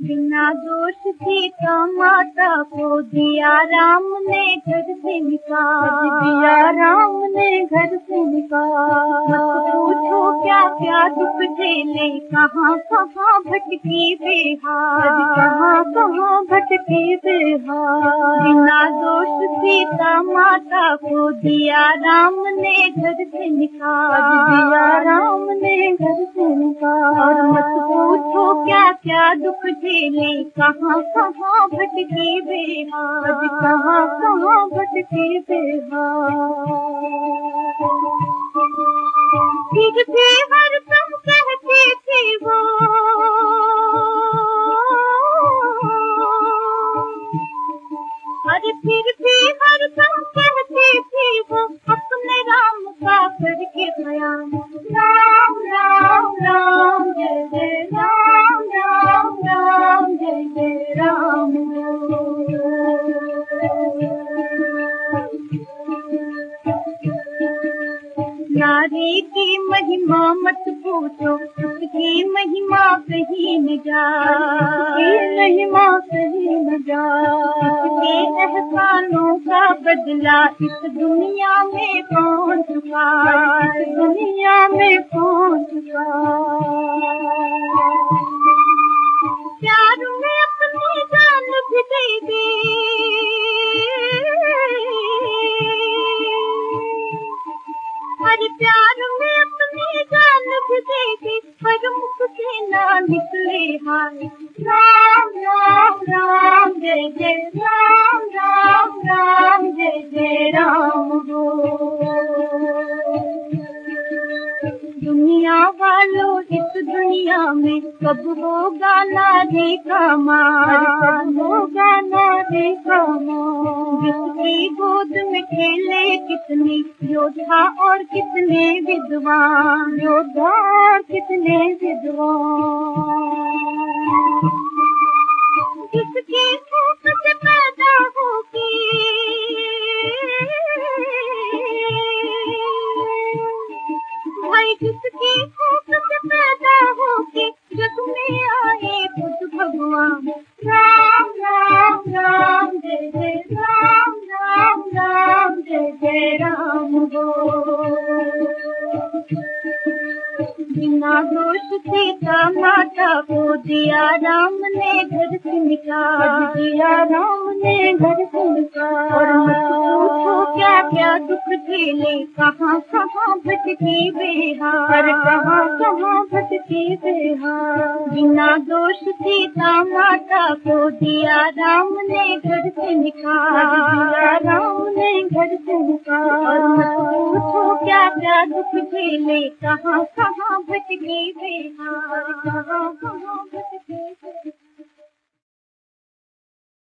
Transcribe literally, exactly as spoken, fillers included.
बिना दोष सीता माता को दिया राम ने घर से निकाल, दिया राम ने घर से निकाल। मत पूछो क्या क्या दुख झेले, कहाँ कहाँ भटकी बेहाल, कहाँ कहाँ भटकी बेहाल। बिना दोष सीता माता को दिया राम ने घर से निकाल, दिया राम ने घर से निकाल। और मत पूछो क्या क्या दुख झेले, कहाँ कहाँ भटकी बेहाल, कहाँ कहाँ भटकी बेहाल। फिर भी हर दम कहती थी वो, अरे फिर भी हर दम कहती थी वो, अपने राम का करके बयान। राम राम राम जय जय राम, राम राम जय जय राम। नारी की महिमा मत पूछो, उसकी महिमा कहीं न जाए, महिमा कहीं न जाए। इसके एहसानों का बदला इस दुनिया में कौन चुकाए, इस दुनिया में कौन चुकाए। प्यार में अपनी जान भी दे दी, हर प्यार में अपनी जान भी दे दी, पर मुख से ना निकले हाय। राम राम राम जय जय राम, राम राम जय जय राम हो। दुनिया वालों इस दुनिया में कब होगा नारी का मान, कब होगा नारी का मान। जिसकी गोद में खेले कितने योद्धा और कितने विद्वान, योद्धा और कितने विद्वान। जिसकी भूख से पैदा होगी, भाई जिसकी भूख से पैदा होगी, जग में आए खुद भगवान। राम राम राम जय जय राम, राम राम जय जय राम हो। बिना दोष सीता माता को दिया राम ने घर से निकाल, दिया राम ने घर से निकाल। और मत पूछो क्या क्या दुख झेले, कहाँ कहाँ भटकी बेहाल, कहाँ कहाँ भटकी बेहाल। बिना दोष सीता माता को दिया राम ने घर से निकाल, दिया राम ने घर से निकाल। और मत पूछो क्या क्या दुख झेले, कहाँ कहाँ भटकी